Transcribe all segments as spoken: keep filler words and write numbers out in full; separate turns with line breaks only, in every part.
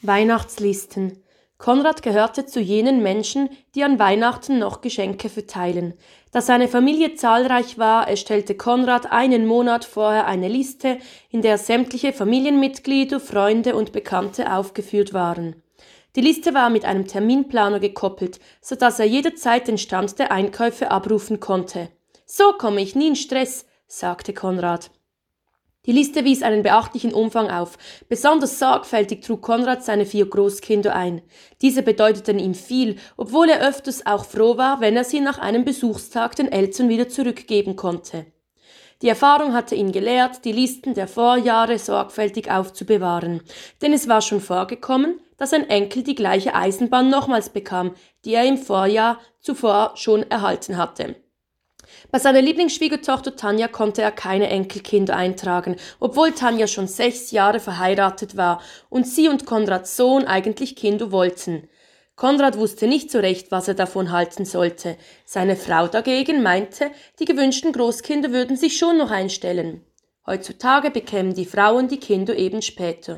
Weihnachtslisten. Konrad gehörte zu jenen Menschen, die an Weihnachten noch Geschenke verteilen. Da seine Familie zahlreich war, erstellte Konrad einen Monat vorher eine Liste, in der sämtliche Familienmitglieder, Freunde und Bekannte aufgeführt waren. Die Liste war mit einem Terminplaner gekoppelt, so dass er jederzeit den Stand der Einkäufe abrufen konnte. »So komme ich nie in Stress«, sagte Konrad. Die Liste wies einen beachtlichen Umfang auf. Besonders sorgfältig trug Konrad seine vier Großkinder ein. Diese bedeuteten ihm viel, obwohl er öfters auch froh war, wenn er sie nach einem Besuchstag den Eltern wieder zurückgeben konnte. Die Erfahrung hatte ihn gelehrt, die Listen der Vorjahre sorgfältig aufzubewahren, denn es war schon vorgekommen, dass ein Enkel die gleiche Eisenbahn nochmals bekam, die er im Vorjahr zuvor schon erhalten hatte. Bei seiner Lieblingsschwiegertochter Tanja konnte er keine Enkelkinder eintragen, obwohl Tanja schon sechs Jahre verheiratet war und sie und Konrads Sohn eigentlich Kinder wollten. Konrad wusste nicht so recht, was er davon halten sollte. Seine Frau dagegen meinte, die gewünschten Großkinder würden sich schon noch einstellen. Heutzutage bekämen die Frauen die Kinder eben später.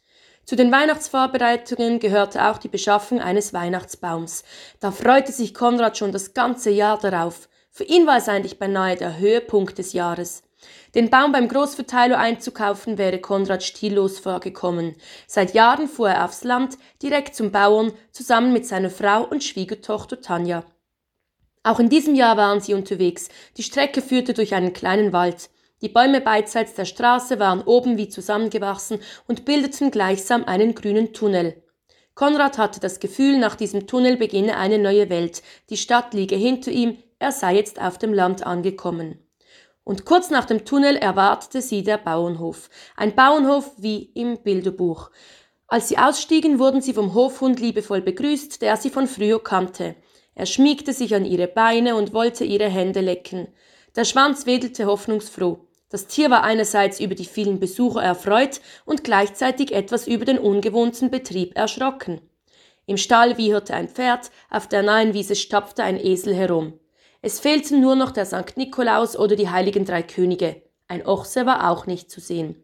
Zu den Weihnachtsvorbereitungen gehörte auch die Beschaffung eines Weihnachtsbaums. Da freute sich Konrad schon das ganze Jahr darauf. Für ihn war es eigentlich beinahe der Höhepunkt des Jahres. Den Baum beim Großverteiler einzukaufen wäre Konrad stillos vorgekommen. Seit Jahren fuhr er aufs Land, direkt zum Bauern, zusammen mit seiner Frau und Schwiegertochter Tanja. Auch in diesem Jahr waren sie unterwegs. Die Strecke führte durch einen kleinen Wald. Die Bäume beidseits der Straße waren oben wie zusammengewachsen und bildeten gleichsam einen grünen Tunnel. Konrad hatte das Gefühl, nach diesem Tunnel beginne eine neue Welt. Die Stadt liege hinter ihm, er sei jetzt auf dem Land angekommen. Und kurz nach dem Tunnel erwartete sie der Bauernhof. Ein Bauernhof wie im Bilderbuch. Als sie ausstiegen, wurden sie vom Hofhund liebevoll begrüßt, der sie von früher kannte. Er schmiegte sich an ihre Beine und wollte ihre Hände lecken. Der Schwanz wedelte hoffnungsfroh. Das Tier war einerseits über die vielen Besucher erfreut und gleichzeitig etwas über den ungewohnten Betrieb erschrocken. Im Stall wieherte ein Pferd, auf der nahen Wiese stapfte ein Esel herum. Es fehlten nur noch der Sankt Nikolaus oder die heiligen drei Könige. Ein Ochse war auch nicht zu sehen.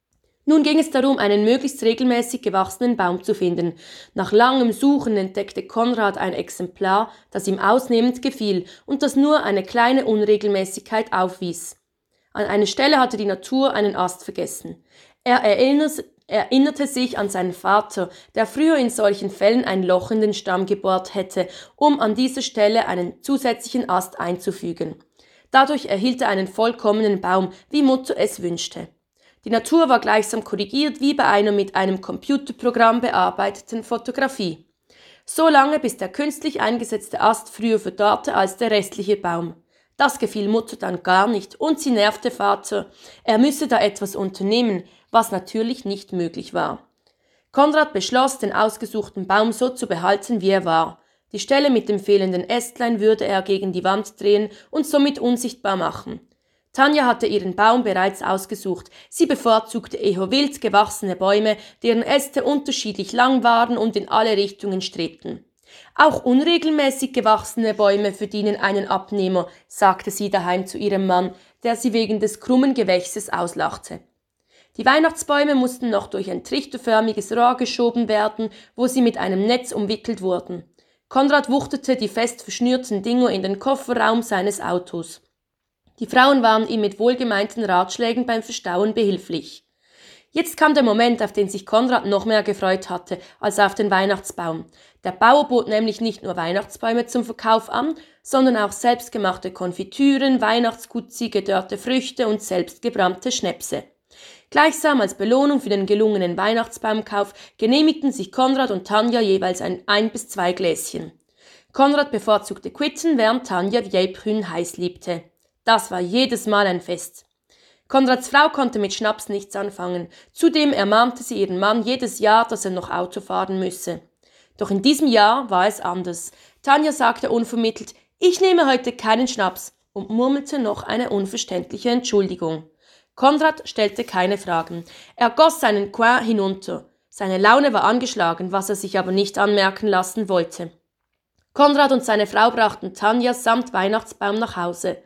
Nun ging es darum, einen möglichst regelmäßig gewachsenen Baum zu finden. Nach langem Suchen entdeckte Konrad ein Exemplar, das ihm ausnehmend gefiel und das nur eine kleine Unregelmäßigkeit aufwies. An einer Stelle hatte die Natur einen Ast vergessen. Er erinnerte, erinnerte sich an seinen Vater, der früher in solchen Fällen ein Loch in den Stamm gebohrt hätte, um an dieser Stelle einen zusätzlichen Ast einzufügen. Dadurch erhielt er einen vollkommenen Baum, wie Mutter es wünschte. Die Natur war gleichsam korrigiert wie bei einer mit einem Computerprogramm bearbeiteten Fotografie. So lange, bis der künstlich eingesetzte Ast früher verdorrte als der restliche Baum. Das gefiel Mutter dann gar nicht und sie nervte Vater. Er müsse da etwas unternehmen, was natürlich nicht möglich war. Konrad beschloss, den ausgesuchten Baum so zu behalten, wie er war. Die Stelle mit dem fehlenden Ästlein würde er gegen die Wand drehen und somit unsichtbar machen. Tanja hatte ihren Baum bereits ausgesucht. Sie bevorzugte eher wild gewachsene Bäume, deren Äste unterschiedlich lang waren und in alle Richtungen strebten. Auch unregelmäßig gewachsene Bäume verdienen einen Abnehmer, sagte sie daheim zu ihrem Mann, der sie wegen des krummen Gewächses auslachte. Die Weihnachtsbäume mussten noch durch ein trichterförmiges Rohr geschoben werden, wo sie mit einem Netz umwickelt wurden. Konrad wuchtete die fest verschnürten Dinger in den Kofferraum seines Autos. Die Frauen waren ihm mit wohlgemeinten Ratschlägen beim Verstauen behilflich. Jetzt kam der Moment, auf den sich Konrad noch mehr gefreut hatte, als auf den Weihnachtsbaum. Der Bauer bot nämlich nicht nur Weihnachtsbäume zum Verkauf an, sondern auch selbstgemachte Konfitüren, Weihnachtsgutzi, gedörrte Früchte und selbstgebrannte Schnäpse. Gleichsam als Belohnung für den gelungenen Weihnachtsbaumkauf genehmigten sich Konrad und Tanja jeweils ein, ein bis zwei Gläschen. Konrad bevorzugte Quitten, während Tanja Vieille heiß liebte. Das war jedes Mal ein Fest. Konrads Frau konnte mit Schnaps nichts anfangen. Zudem ermahnte sie ihren Mann jedes Jahr, dass er noch Auto fahren müsse. Doch in diesem Jahr war es anders. Tanja sagte unvermittelt, ich nehme heute keinen Schnaps und murmelte noch eine unverständliche Entschuldigung. Konrad stellte keine Fragen. Er goss seinen Coin hinunter. Seine Laune war angeschlagen, was er sich aber nicht anmerken lassen wollte. Konrad und seine Frau brachten Tanja samt Weihnachtsbaum nach Hause.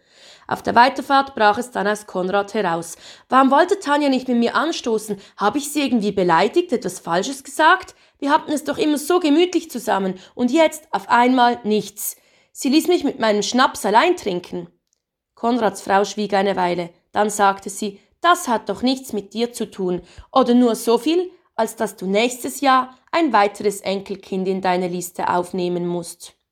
Auf der Weiterfahrt brach es dann aus Konrad heraus. Warum wollte Tanja nicht mit mir anstoßen? Habe ich sie irgendwie beleidigt, etwas Falsches gesagt? Wir hatten es doch immer so gemütlich zusammen und jetzt auf einmal nichts. Sie ließ mich mit meinem Schnaps allein trinken. Konrads Frau schwieg eine Weile, dann sagte sie, das hat doch nichts mit dir zu tun, oder nur so viel, als dass du nächstes Jahr ein weiteres Enkelkind in deine Liste aufnehmen musst.